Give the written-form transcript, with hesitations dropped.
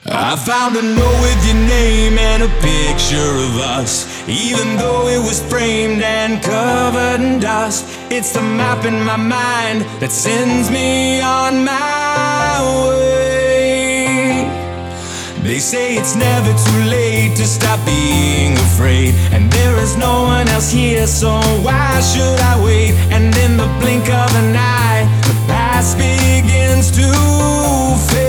I found a note with your name and a picture of us. Even though it was framed and covered in dust, it's the map in my mind that sends me on my way. They say it's never too late to stop being afraid, and there is no one else here, so why should I wait? And in the blink of an eye, the past begins to fade.